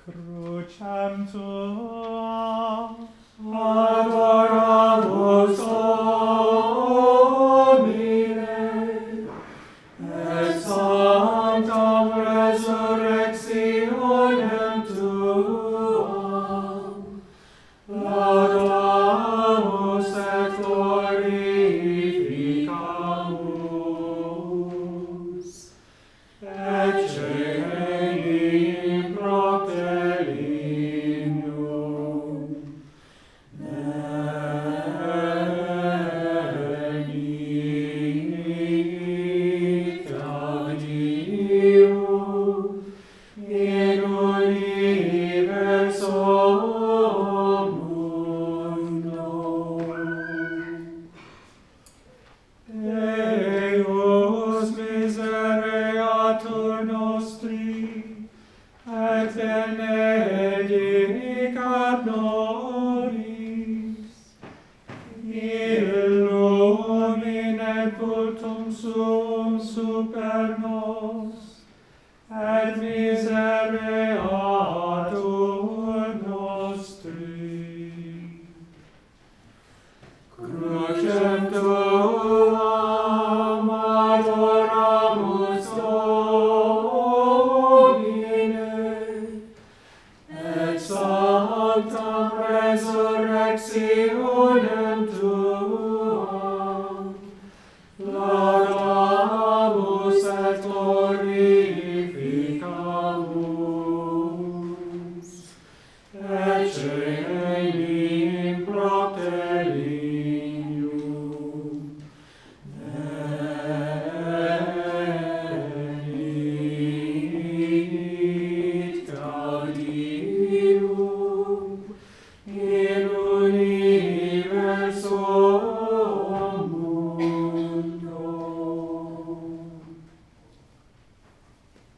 Crucem tua adoramus Domine, et sanctam resurrectionem tuam, laudamus et glorificamus, et celim proctelium. Venit Deum in universum mundo. Deus misereatur nostri, et benedicat nobis, illumine cultum suum super nos, et misereatur nostri. Crucem tuam adoramus Domine, et sanctam resurrectionem tuam, laudamus et glorificamus, et celim proctelium. Venit Gaudium in universum